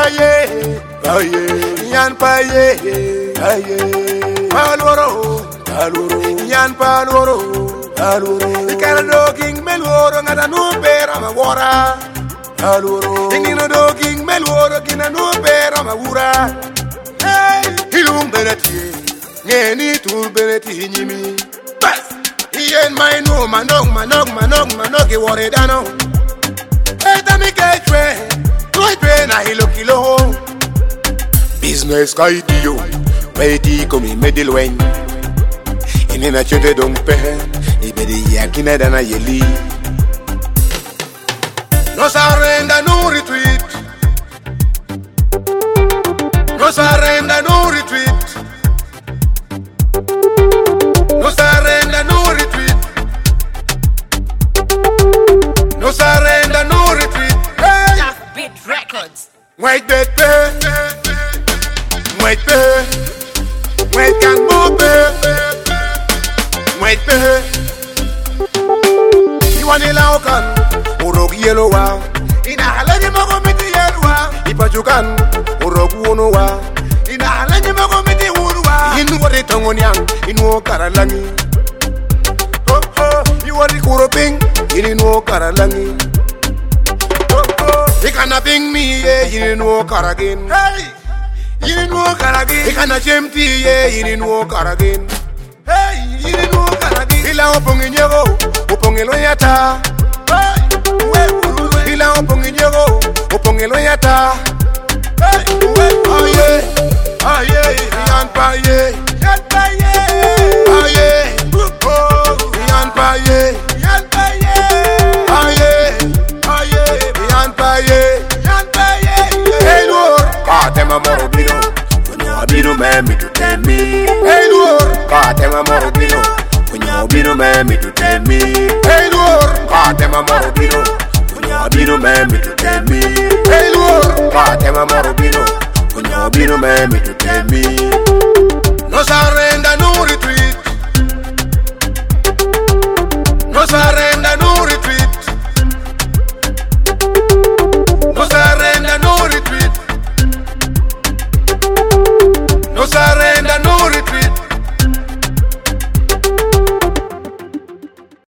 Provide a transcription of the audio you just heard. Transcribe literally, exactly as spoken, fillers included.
paye, paye, yan paye, paye. Paloro, paloro, yan paloro, paloro. Ikara doking meloro ngada no pera ma wora. Paloro. Ingino doking meloro kina no pera ma wura. Hey, ilum beneti, ngeni tu beneti nyimi. Bas, yen my no manog manog manog manog e wore dano. Eta mi ketwe, ketwe na hilo kilo. Business kaidio. Baby, come in middle wing. In a chute don't pay. Ibedi yakina dana yeli. No surrender, no retreat. No surrender, no retreat. No surrender, no retreat. No surrender, no retreat. Hey! Just Beat Records. Wait, wait, wait. Wait, wait. Wait, can move it. Wait, baby. You want a laukan, Urok yellow wa. In a halani magomiti yellow. Ipachukan, Urok unowa. In a halani magomiti urwa. In what it on young, in no karalangi. Oh, oh, you are the Kuroping, in no karalangi. Oh, oh, they can't bring me, in no karagin. Hey! You know Karagin, you can't shame tea, yeah, you know Karagin. Hey, you know Karagin. Ila opong inyogo, opong eloyata. Hey, we ulu. Ila opong inyogo, opong eloyata. Hey, we oh yeah, oh yeah, yan pa yeah, yan pa yeah, oh yeah, oh yan pa yeah, yan pa yeah, oh yeah, oh yeah, yan pa yeah, yan pa yeah. Hey Lord, ah, them a more bino. Bino man me to tell me. Hey Lord, God them a more bino. When you bino man me to tell me. Hey Lord, God them a more bino. When you bino man me to tell me. Hey Lord, God them a more bino. When you bino man me to tell me. No sorry.